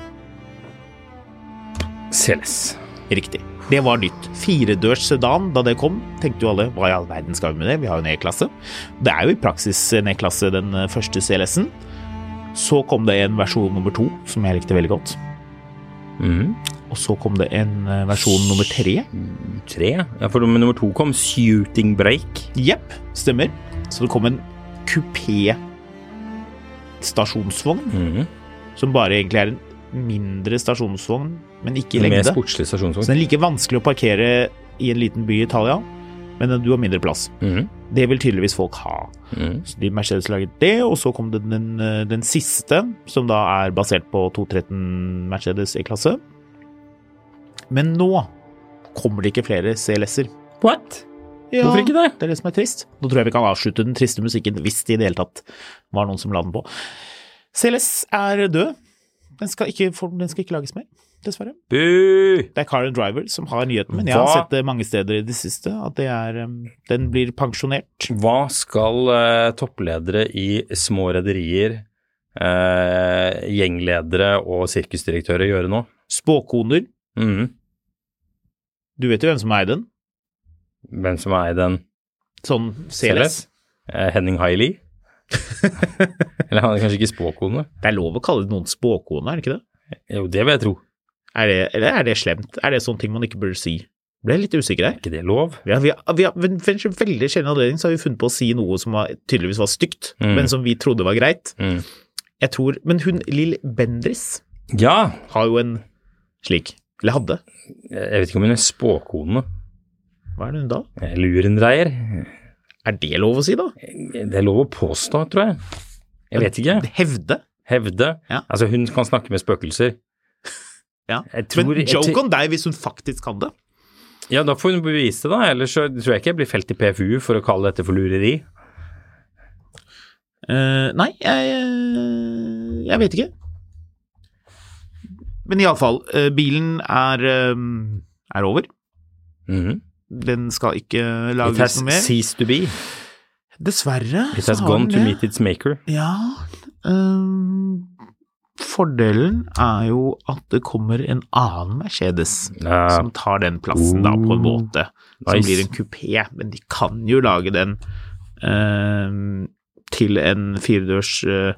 C L S. Riktig. Det var nytt. Firedørs sedan, da det kom, tenkte jo alle, hva i all verden skal vi med det? Vi har jo en E-klasse. Det er jo i praksis en E-klasse, den første C L S-en. Så kom det en versjon nummer to, som jeg likte veldig godt. Mm. Og så kom det en versjon nummer tre. Tre? Ja, for nummer to kom Shooting Brake. Jepp, stemmer. Så det kom en coupé stasjonsvogn, Mm. som bare egentlig er en mindre stasjonsvogn, men ikke i En mer lengde. sportslig Så stasjonsvogn. den er like vanskelig å parkere i en liten by i Italia, men du har mindre plass. Mm. Det vil tydeligvis folk ha. Mm. Så de Mercedes laget det, og så kom det den, den siste, som da er basert på to tretten Mercedes E-klasse. Men nå kommer det ikke flere C L S-er. What? Ja, Hvorfor ikke det? Det er det som er trist. Nå tror jeg vi kan avslutte den triste musikken, hvis det i det hele tatt var noen som la den på. C L S er død. Den skal ikke, den skal ikke lages mer, dessverre. Buh! Det er Car and Driver som har nyheten, men jeg har Hva? sett det mange steder i det siste, at det er, den blir pensjonert. Hva skal uh, toppledere i små rederier, uh, gjengledere og sirkusdirektører gjøre nå? Spåkoner. Mm. Du vet jo hvem som er den? Hvem som er den? Sånn C L S. Uh, Henning Hailey? Eller han er kanskje ikke spåkone? Det er lov å kalle det noen spåkone, er det ikke det? Jo, det vil jeg tro. Er det, eller er det slemt? Er det sånne ting man ikke burde si? Ble jeg litt usikker her. Er ikke det lov? Ja, vi har, vi har, ved en veldig sjelden anledning så har vi funnet på å si noe som var, tydeligvis var stygt, Mm. men som vi trodde var greit. Mm. Jeg tror, men hun, Lill Bendriss, Ja! har jo en slik, eller hadde. Jeg vet ikke om hun er spåkone. Hva er det hun da? Lurendreier. Er det lov å si da? Det er lov å påstå, tror jeg. Jeg vet ikke. Hevde? Hevde. Ja. Altså, hun kan snakke med spøkelser. Ja. Jeg tror, Men jeg joke tror- on deg hvis hun faktisk kan det. Ja, da får hun bevise det, da. Ellers så tror jeg ikke jeg blir felt i P F U for å kalle dette for lureri. Uh, nei, jeg, jeg vet ikke. Men i alle fall, uh, bilen er, um, er over. Mhm. Den skal ikke It lages has noe mer. ceased to be. Dessverre. It så has har gone den to det. meet its maker. Ja. Um, fordelen er jo at det kommer en annen Mercedes Ja. som tar den plassen da på en måte. Som Nice. blir en coupé, men de kan jo lage den um, til en firedørs uh,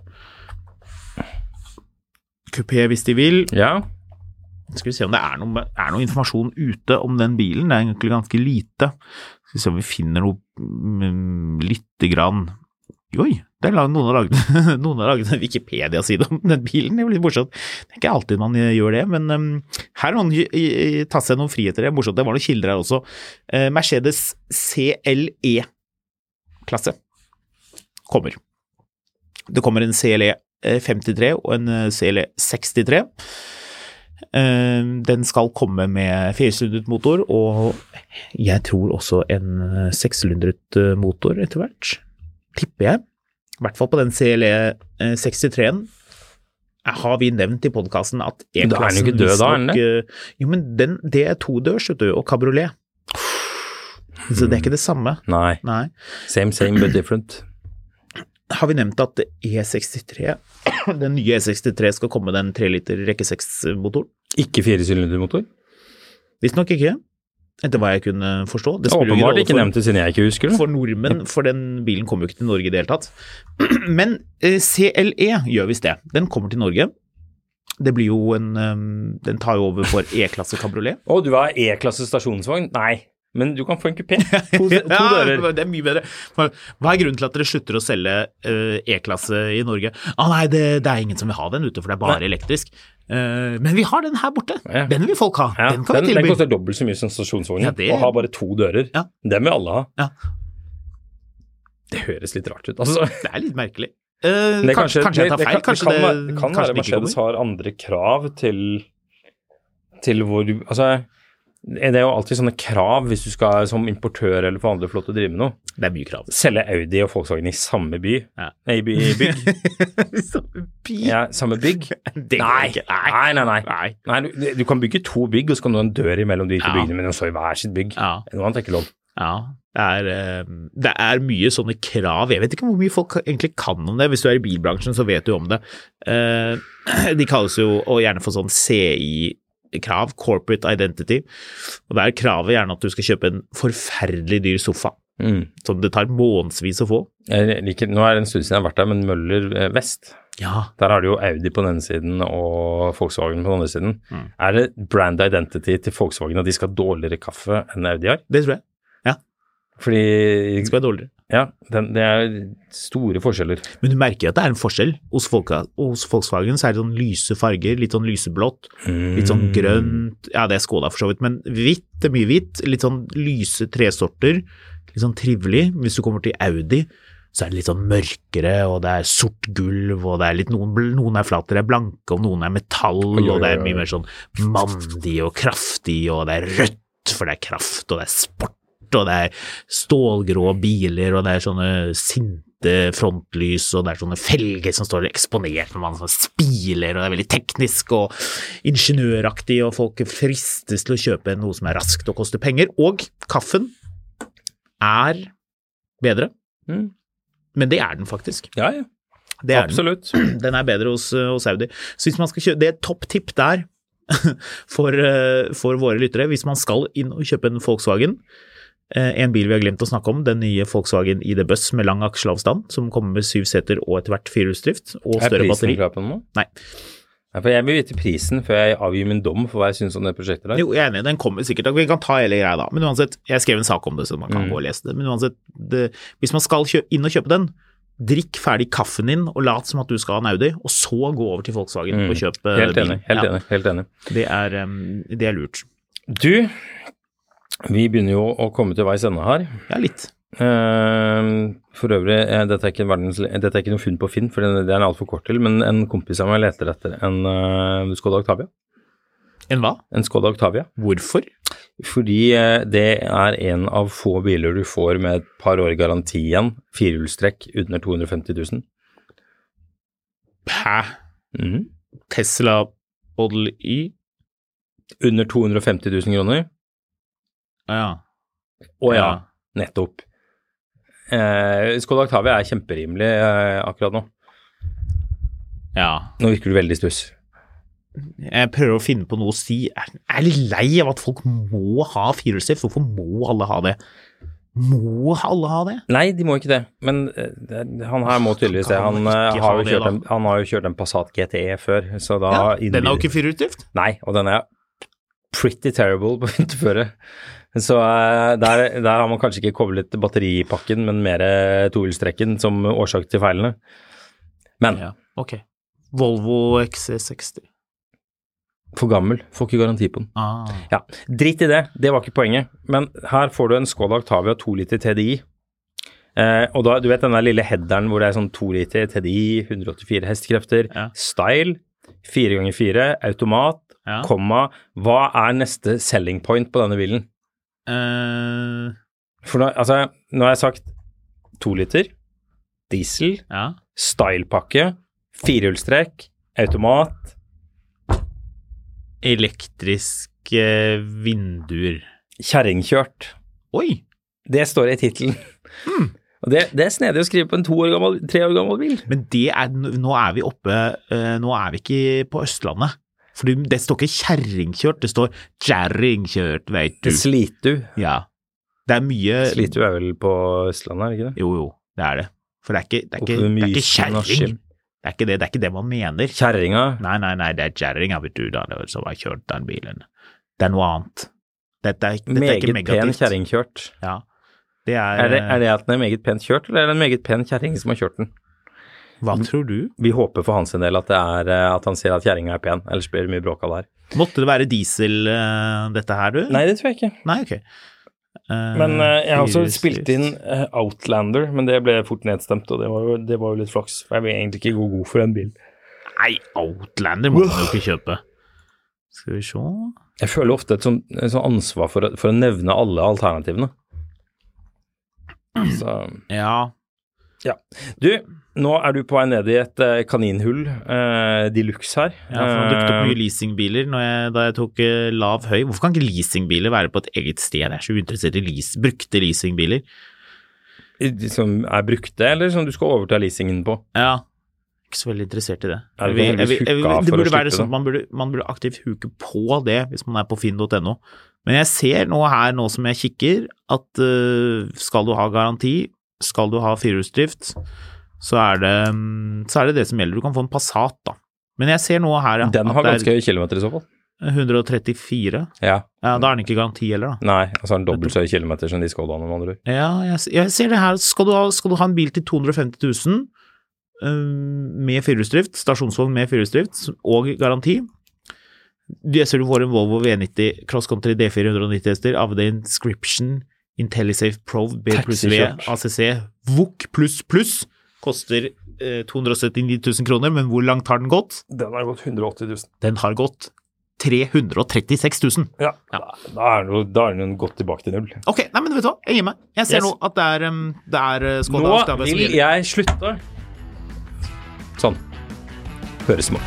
coupé hvis de vil. Ja. Skal vi se om det er noe, er noe informasjon ute om den bilen. Det er egentlig ganske lite. Skal vi se om vi finner noe mm, lite grann. Oi, det er laget, noen, har laget, noen har laget en Wikipedia-side om den bilen. Det blir morsomt. Det er ikke alltid man gjør det, men um, her har man tatt seg noen friheter. Det er morsomt. Det var noen kilder her også. Uh, Mercedes C L E-klasse kommer. Det kommer en C L E femtitre og en C L E sekstitre. Den skal komme med firesylindret motor, og jeg tror også en sekssylindret motor etter hvert, tipper jeg. I hvert fall på den C L E sekstitre-en har vi nevnt i podcasten at Da er den E-klassen jo ikke død da, er den visstnok- Jo, men den, det er todørs, vet du, og kabriolet. Så det er ikke det samme. Nei. Nei. Same, same, but different. Har vi nevnt at E sekstitre, den nye E sekstitre skal komme med den tre liter rekke seks motor? Ikke firesylindermotor? Visst nok ikke, etter hva jeg kunne forstå. Det spiller jo Åpenbart rolle ikke for- nevnt det siden jeg ikke husker det. For nordmenn, for den bilen kommer jo ikke til Norge i det hele tatt. Men eh, C L E gjør visst det. Den kommer til Norge. Det blir jo en, um, den tar jo over for E-klasse kabriolet. Å, du har E-klasse stasjonsvogn? Nei. men du kan få en kupé. To, to dører. Ja, det er mye bedre. Hva er grunnen til at dere slutter å selge uh, E-klasse i Norge? Ah, nei, det, det er ingen som vil ha den ute, for det er bare nei. elektrisk. Uh, men vi har den her borte. Ja. Den vil folk ha. Ja, den kan den, vi tilby. Den koster dobbelt så mye som stasjonsvognen, ja, det... og har bare to dører. Ja. Den vil alle ha. Ja. Det høres litt rart ut, altså. Det er litt merkelig. Uh, det kanskje, kanskje jeg tar feil, det, kanskje det, det, kan, det kan være Mercedes har andre krav til, til hvor du, altså, det er jo alltid sånne krav hvis du skal som importør eller forhandler flott å drive med noe. Det er mye krav. Selge Audi og Volkswagen i samme by. Ja. Nei, i by, i bygg. samme by? Ja, samme bygg. Det nei, ikke. nei, nei, nei. nei. nei du, du kan bygge to bygg, og så kan du ha en dør imellom de to ja. byggene, men de står i hver sitt bygg. Ja. Noe annet er ikke lov. Ja, det er, det er mye sånne krav. Jeg vet ikke hvor mye folk egentlig kan om det. Hvis du er i bilbransjen, så vet du om det. De kalles jo, og gjerne for sånn C I-krav, Corporate Identity. Og det er kravet gjerne at du skal kjøpe en forferdelig dyr sofa, mm. som det tar månedsvis å få. Jeg liker, nå er det en stund siden jeg har vært der, men Møller Vest, ja. Der har du jo Audi på den siden og Volkswagen på den andre siden. Mm. Er det brand identity til Volkswagen at de skal ha dårligere kaffe enn Audi har? Det tror jeg. Fordi det skal være dårligere. Ja, den, det er store forskjeller. Men du merker at det er en forskjell. Hos, folk, hos Volkswagen så er det sånn lyse farger, litt sånn lyseblått, mm. litt sånn grønt, ja det er Skoda for så vidt, men hvitt, det er mye hvitt, litt sånn lyse tresorter, litt sånn trivelig. Hvis du kommer til Audi, så er det litt sånn mørkere, og det er sort gulv, og det er litt, noen, noen er flater, det er blanke, og noen er metall, oi, oi, oi. Og det er mye mer sånn mandig og kraftig, og det er rødt, for det er kraft, og det er sport, og det er stålgrå biler, og det er sånne sinte frontlys, og det er sånne felger som står eksponert med mange sånne spiler, og det er veldig teknisk og ingeniøraktig, og folk fristes til å kjøpe noe som er raskt og koster penger, og kaffen er bedre, mm. men det er den faktisk. Ja, ja. Det er absolutt. Den. Den er bedre hos, hos Audi. Så hvis man skal kjøpe, det er et topp tipp der for, for våre lyttere, hvis man skal inn og kjøpe en Volkswagen. En bil vi har glemt å snakke om, den nye Volkswagen I D Bus med lang aksjeavstand, som kommer med syv seter og etter hvert firehjulsdrift og større batteri. Er prisen klar på den nå? Nei. Ja, for jeg vil vite prisen før jeg avgir min dom for hva jeg synes om det prosjektet der. Jo, jeg er enig, den kommer sikkert, vi kan ta hele greia da, men uansett, jeg skrev en sak om det, så man kan mm. gå og lese det, men uansett, det, hvis man skal kjø- inn og kjøpe den, drikk ferdig kaffen din og lat som at du skal ha en Audi, og så gå over til Volkswagen mm. og kjøpe helt enig, helt ja. enig, helt enig. Det er, um, det er lurt. Du, vi begynner jo å komme til veis ende her. Ja, litt. Uh, for øvrig, uh, dette, er ikke verdens, dette er ikke noe funn på Finn, for det er en alt for kort til, men en kompis av meg leter etter en uh, Skoda Octavia. En hva? En Skoda Octavia. Hvorfor? Fordi uh, det er en av få biler du får med et par år garanti igjen, firehjulstrekk under to hundre og femti tusen. Hæ? Mm. Tesla Model Y? Under to hundre og femti tusen kroner. Ja. Å ja, nettopp. Eh, Skoda Octavia er kjemperimelig eh, akkurat nå. Ja. Nå virker du veldig stuss. Jeg prøver å finne på noe å si. Jeg er litt lei av at folk må ha firehjulsdrift. Hvorfor må alle ha det? Må alle ha det? Nei, de må ikke det. Men det, han her må tydeligvis det. Han, han, har jo kjørt en, han har jo kjørt en Passat G T E før, så da... Ja, den er jo ikke firehjulsdrift? Nei, og den er pretty terrible på vinterføre. Så uh, der, der har man kanskje ikke koblet batteripakken, men mer tohjulstrekken som årsak til feilene. Men ja, ok. Volvo X C seksti. For gammel, får ikke garanti på den. Ah. Ja, dritt i det, det var ikke poenget. Men her får du en Skoda Octavia to liter T D I. Eh, og da, du vet den der lille headeren hvor det er sånn to liter T D I, hundre og åttifire hestekrefter, ja. Style, fire ganger fire, automat, ja. Komma. Hva er neste selling point på denne bilen? Uh... For nå, altså, nå har jeg sagt to liter, diesel, ja. Stylepakke, firehjulstrekk, automat, elektriske vinduer. Kjerringkjørt. Oi! Det står i titelen. Mm. Og det, det er snedig å skrive på en to år gammel, tre år gammel bil. Men det er, nå er vi oppe, uh, nå er vi ikke på Østlandet. For det står ikke kjerringkjørt, det står kjerringkjørt, vet du. Det sliter du. Ja. Det er mye... Sliter du er vel på Østlandet, er det ikke det? Jo, jo, det er det. For det er ikke, det er ikke, det er ikke kjerring. Det er ikke det, det er ikke det man mener. Kjerringa? Nei, nei, nei, det er kjerringa, vet du, da, som har kjørt den bilen. Det er noe annet. Dette er, dette er meget ikke negativt. pen kjerringkjørt. Ja. Det er, Er det, er det at den er meget pent kjørt, eller er det en meget pen kjerring som har kjørt den? Hva tror du? Vi håper for hans del at det er at han ser at kjerringa er pen, ellers blir det mye bråk av det her. Måtte det være diesel uh, dette her, du? Nei, det tror jeg ikke. Nei, ok. Uh, Men uh, jeg har også fire, spilt inn uh, Outlander, men det ble fort nedstemt, og det var jo, det var jo litt flaks, for jeg vil egentlig ikke gå god for en bil. Nei, Outlander må man jo ikke kjøpe. Skal vi se? Jeg føler ofte et sånt, et sånt ansvar for, å- for å nevne alle alternativene. Så, Ja. ja. Du, nå er du på vei ned i et uh, kaninhull, uh, de luxe her. Ja, for det dukket opp Uh, mye leasingbiler når jeg, da jeg tok uh, lav høy. Hvorfor kan ikke leasingbiler være på et eget sted? Jeg er så interessert i leas, brukte leasingbiler. de som er brukte, eller som du skal overta leasingen på? Ja, ikke så veldig interessert i det. Er det Jeg vil- jeg heldigvis vil- jeg vil- hooka det for å burde være slippe sånn at man burde, man burde aktivt huke på det hvis man er på finn punktum no. Men jeg ser nå her, nå som jeg kikker, at uh, skal du ha garanti, skal du ha firehjulsdrift, så er det mm, så er det det som gjelder. Du kan få en Passat, da. Men jeg ser nå her ja, Den har at det ganske høye kilometer i så fall. er hundre og trettifire. Ja. Ja, da er den ikke garanti heller, da. Nei, altså en dobbelt så høye kilometer som de Skodaene med andre ord. Ja, jeg, jeg ser det her. Skal du ha, skal du ha en bil til to hundre og femti tusen um, med firehjulsdrift, stasjonsvogn med firehjulsdrift og garanti. Jeg ser du får en Volvo V nitti Cross Country D fire hundre og nitti hester av det Inscription IntelliSafe Pro B pluss V Taxikjørt. A C C V O C pluss pluss koster eh, to hundre og syttini tusen kroner, men hvor langt har den gått? Den har gått hundre og åtti tusen. Den har gått tre hundre og trettiseks tusen. Ja, Da, da er den jo- da er den jo gått tilbake til null. Ok, nei, men vet du hva? Jeg gir meg. Jeg ser Yes. nå at det er, um, det er uh, Skoda Nå Octavia som vil gjelder. jeg slutte. Sånn. Høres må.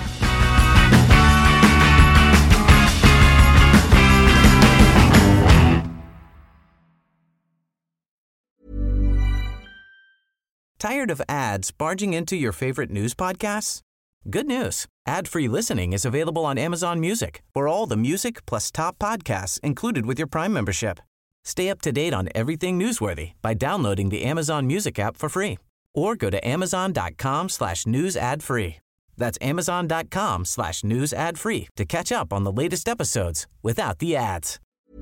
Tired of ads barging into your favorite news podcasts? Good news. Ad-free listening is available on Amazon Music for all the music plus top podcasts included with your Prime membership. Stay up to date on everything newsworthy by downloading the Amazon Music app for free or go to amazon.com slash news ad free. That's amazon.com slash news ad free to catch up on the latest episodes without the ads.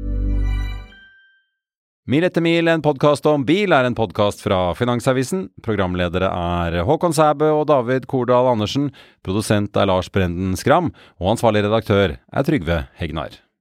Mil etter mil, en podcast om bil, er en podcast fra Finansavisen. Programledere er Håkon Sæbø og David Kordal Andersen. Produsent er Lars Brenden Skram, og ansvarlig redaktør er Trygve Hegnar.